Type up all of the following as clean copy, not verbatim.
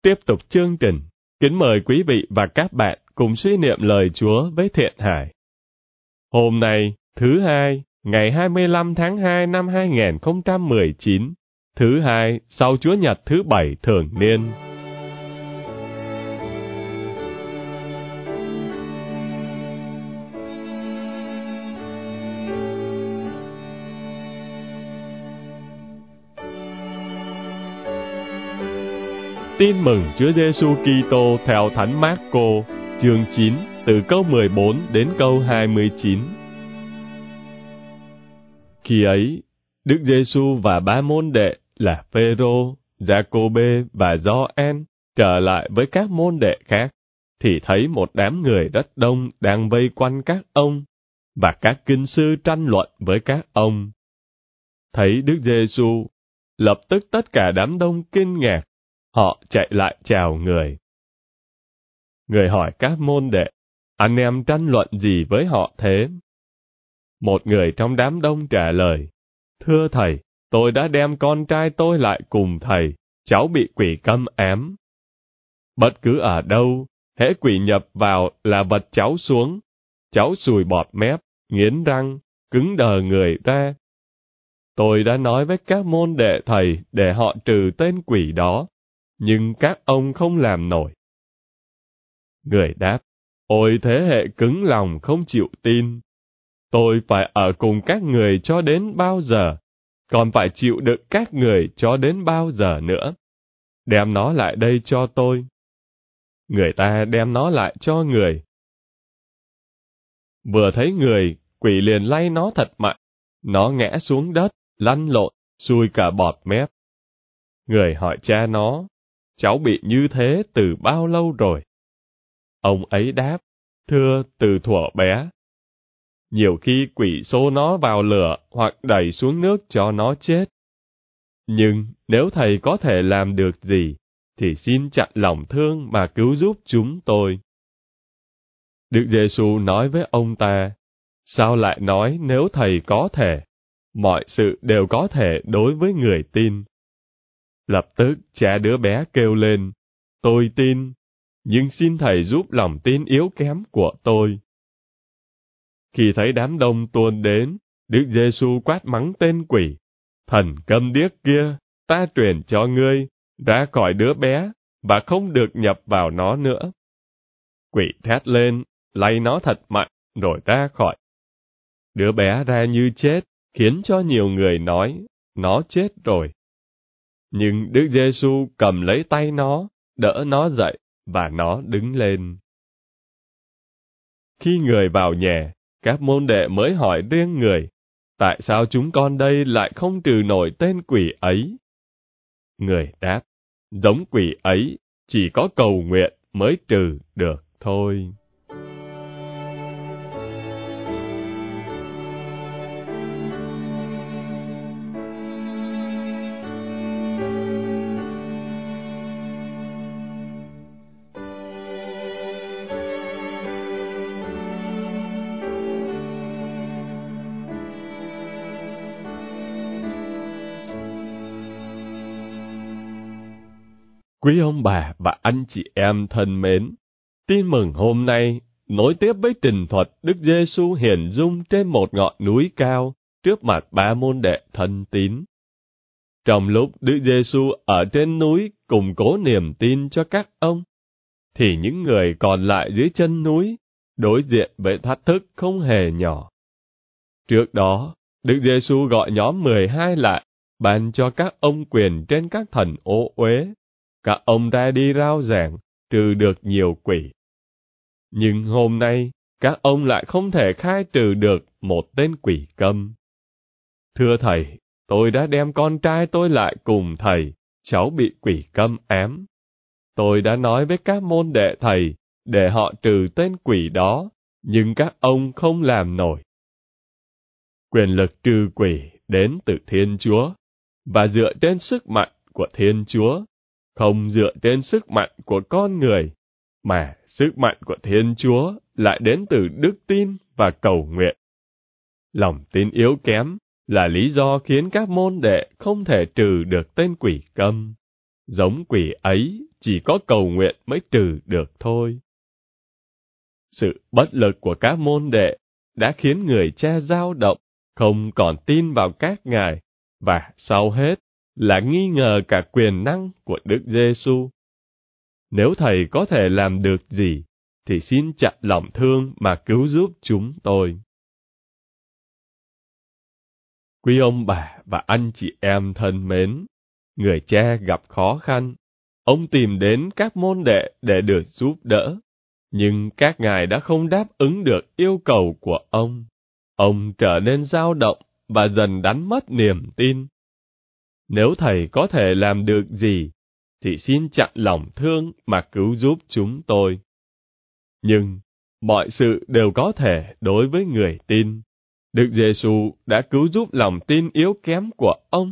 tiếp tục chương trình. Kính mời quý vị và các bạn cùng suy niệm lời Chúa với Thiện Hải. Hôm nay, thứ Hai, ngày 25 tháng 2 năm 2019, thứ Hai sau Chúa Nhật thứ Bảy thường niên. Tin mừng Chúa Giêsu Kitô theo Thánh Mác-cô, chương 9, từ câu 14 đến câu 29. Khi ấy, Đức Giêsu và ba môn đệ là Phêrô, Giacôbê và Gioan trở lại với các môn đệ khác, thì thấy một đám người rất đông đang vây quanh các ông, và các kinh sư tranh luận với các ông. Thấy Đức Giêsu, lập tức tất cả đám đông kinh ngạc, họ chạy lại chào người. Người hỏi các môn đệ, anh em tranh luận gì với họ thế? Một người trong đám đông trả lời, thưa thầy, tôi đã đem con trai tôi lại cùng thầy, cháu bị quỷ câm ám. Bất cứ ở đâu, hễ quỷ nhập vào là vật cháu xuống, cháu sùi bọt mép, nghiến răng, cứng đờ người ra. Tôi đã nói với các môn đệ thầy để họ trừ tên quỷ đó, nhưng các ông không làm nổi. Người đáp, ôi thế hệ cứng lòng không chịu tin. Tôi phải ở cùng các người cho đến bao giờ, còn phải chịu đựng các người cho đến bao giờ nữa. Đem nó lại đây cho tôi. Người ta đem nó lại cho người. Vừa thấy người, quỷ liền lay nó thật mạnh, nó ngã xuống đất, lăn lộn, sùi cả bọt mép. Người hỏi cha nó, cháu bị như thế từ bao lâu rồi? Ông ấy đáp, thưa từ thuở bé. Nhiều khi quỷ xô nó vào lửa hoặc đẩy xuống nước cho nó chết. Nhưng nếu thầy có thể làm được gì, thì xin chặn lòng thương mà cứu giúp chúng tôi. Đức Giêsu nói với ông ta, sao lại nói nếu thầy có thể? Mọi sự đều có thể đối với người tin. Lập tức cha đứa bé kêu lên, tôi tin, nhưng xin thầy giúp lòng tin yếu kém của tôi. Khi thấy đám đông tuôn đến, Đức Giêsu quát mắng tên quỷ, thần câm điếc kia, ta truyền cho ngươi, ra khỏi đứa bé, và không được nhập vào nó nữa. Quỷ thét lên, lay nó thật mạnh, rồi ra khỏi. Đứa bé ra như chết, khiến cho nhiều người nói, nó chết rồi. Nhưng Đức Giêsu cầm lấy tay nó, đỡ nó dậy, và nó đứng lên. Khi người vào nhà, các môn đệ mới hỏi riêng người, tại sao chúng con đây lại không trừ nổi tên quỷ ấy? Người đáp, giống quỷ ấy, chỉ có cầu nguyện mới trừ được thôi. Quý ông bà và anh chị em thân mến, tin mừng hôm nay nối tiếp với trình thuật Đức Giêsu hiển dung trên một ngọn núi cao trước mặt ba môn đệ thân tín. Trong lúc Đức Giêsu ở trên núi củng cố niềm tin cho các ông, thì những người còn lại dưới chân núi đối diện với thách thức không hề nhỏ. Trước đó, Đức Giêsu gọi nhóm 12 lại, ban cho các ông quyền trên các thần ô uế. Các ông ra đi rao giảng, trừ được nhiều quỷ. Nhưng hôm nay, các ông lại không thể khai trừ được một tên quỷ câm. Thưa thầy, tôi đã đem con trai tôi lại cùng thầy, cháu bị quỷ câm ám. Tôi đã nói với các môn đệ thầy, để họ trừ tên quỷ đó, nhưng các ông không làm nổi. Quyền lực trừ quỷ đến từ Thiên Chúa, và dựa trên sức mạnh của Thiên Chúa, không dựa trên sức mạnh của con người, mà sức mạnh của Thiên Chúa lại đến từ đức tin và cầu nguyện. Lòng tin yếu kém là lý do khiến các môn đệ không thể trừ được tên quỷ câm. Giống quỷ ấy chỉ có cầu nguyện mới trừ được thôi. Sự bất lực của các môn đệ đã khiến người cha dao động, không còn tin vào các ngài, và sau hết là nghi ngờ cả quyền năng của Đức Giêsu. Nếu Thầy có thể làm được gì, thì xin chặn lòng thương mà cứu giúp chúng tôi. Quý ông bà và anh chị em thân mến, người cha gặp khó khăn, ông tìm đến các môn đệ để được giúp đỡ, nhưng các ngài đã không đáp ứng được yêu cầu của ông. Ông trở nên dao động và dần đánh mất niềm tin. Nếu Thầy có thể làm được gì, thì xin chặn lòng thương mà cứu giúp chúng tôi. Nhưng mọi sự đều có thể đối với người tin. Đức Giêsu đã cứu giúp lòng tin yếu kém của ông.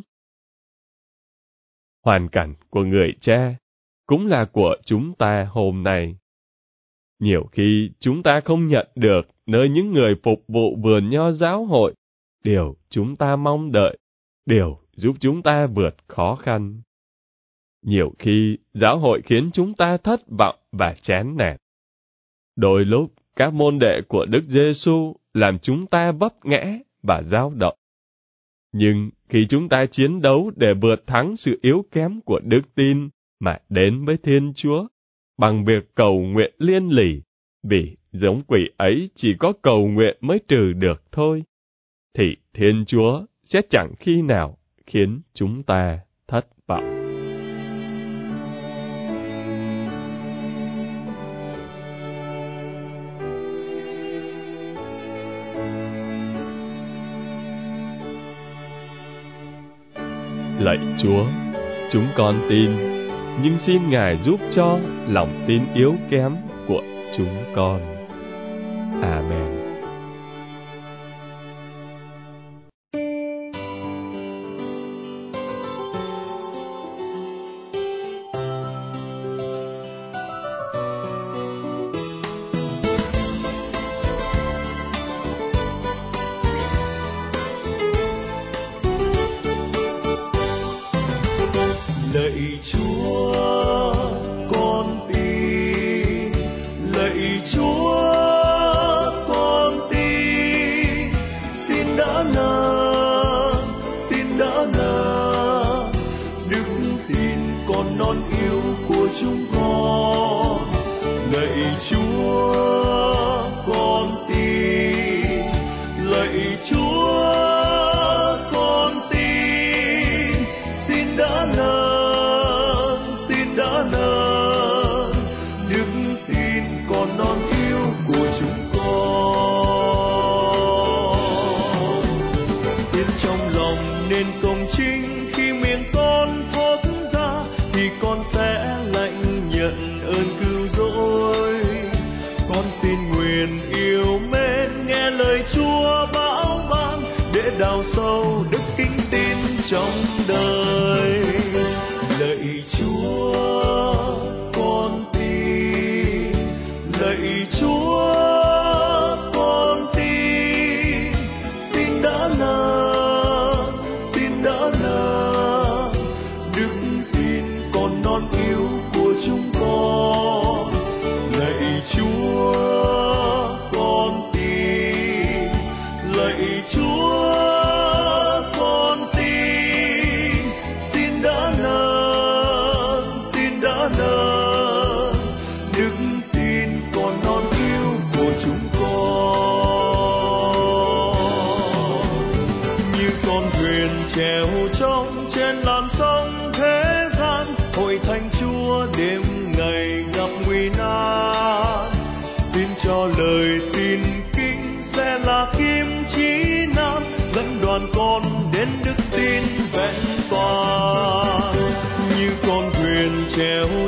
Hoàn cảnh của người cha cũng là của chúng ta hôm nay. Nhiều khi chúng ta không nhận được nơi những người phục vụ vườn nho giáo hội điều chúng ta mong đợi, điều giúp chúng ta vượt khó khăn. Nhiều khi giáo hội khiến chúng ta thất vọng và chán nản. Đôi lúc các môn đệ của Đức Giêsu làm chúng ta vấp ngã và dao động. Nhưng khi chúng ta chiến đấu để vượt thắng sự yếu kém của đức tin mà đến với Thiên Chúa, bằng việc cầu nguyện liên lỉ, vì giống quỷ ấy chỉ có cầu nguyện mới trừ được thôi, thì Thiên Chúa sẽ chẳng khi nào khiến chúng ta thất vọng. Lạy Chúa, chúng con tin, nhưng xin Ngài giúp cho lòng tin yếu kém của chúng con. Amen. Lạy Chúa, con tin. Lạy Chúa, con tin. Xin đã nâng đức tin con non yêu của chúng con. Lạy Chúa, con tin. Lạy Chúa, con tin. Xin đã nâng đức tin con non yêu của chúng con. Tin trong lòng nên công chính, khi miệng con thốt ra thì con sẽ lãnh nhận ơn cứu rỗi. Con xin nguyện yêu mến nghe lời Chúa bảo ban, để đào sâu đức kính tin trong đời. Lạy Chúa, con tin. Lạy Chúa, con tin. Xin đã nâng đức tin con non yêu của chúng con. Lạy Chúa, con tin. Lạy Chúa, con tin. Xin đã nâng đức tin con non yêu của chúng con. Như con thuyền chèo trông trên làn sông thế gian, hội thánh Chúa đêm ngày gặp nguy nan. Xin cho lời tin kinh sẽ là kim chí nam, dẫn đoàn con đến đức tin vẹn toàn. Như con thuyền chèo